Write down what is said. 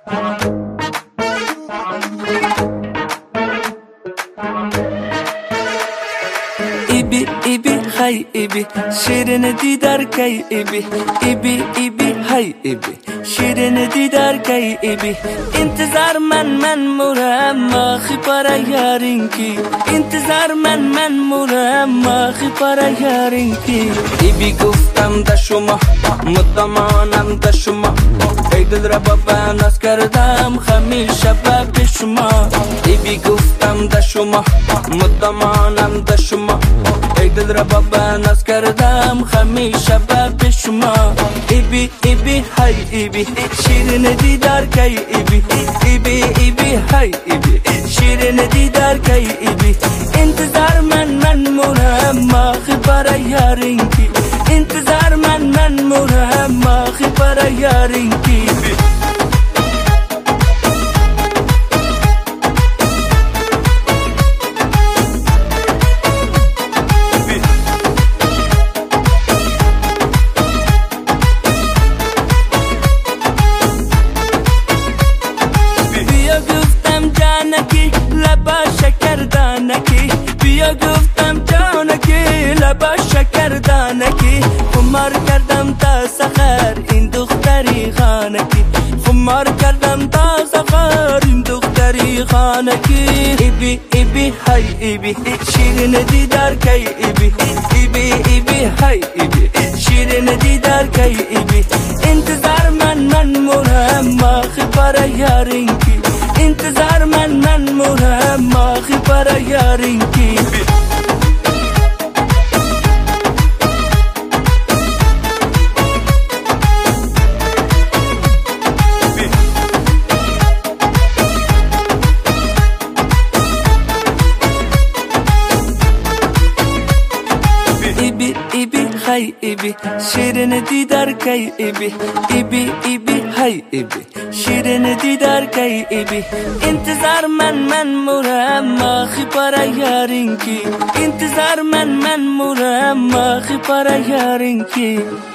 ایبی ایبی های ایبی شیرین دیدار کی ایبی ایبی ایبی های ایبی شیرین دیدار کی ایبی انتظار من مورم آخی پارا یارین کی انتظار من مورم آخی پارا یارین کی ایبی گفتم دا شما مدامانم دا شما ای دل را بابا ناز کردم همیشه به شما ایبی گفتم دا شما مدامانم دا شما ای دل را بابا ناز کردم همیشه به شما ایبی ایبی های ایبی شیرین دیدار کی ایبی ایبی ایبی های ایبی شیرین دیدار کی ایبی انتظار من مورم آخی برای یارین کی انتظار من مورم آخی برای یارین کی لبا شکردانکی بیا گفتم جانکی لبا شکردانکی خمار کردم تا سخر این دختری خانکی خمار کردم تا سخر این دختری خانکی ایبی ایبی های ایبی شیرین دیدار کی ایبی ایبی ایبی های ایبی شیرین دیدار کی ایبی انتظار من مورم آخی برای یارین کی انتظار من مورم آخی برای یارین کی ایبی ایبی های ایبی شیرین دیدار کی ایبی ایبی ایبی های ایبی شیرین دیدار کی ایبی انتظار من مورم آخی برای یارین کی انتظار من مورم آخی برای یارین کی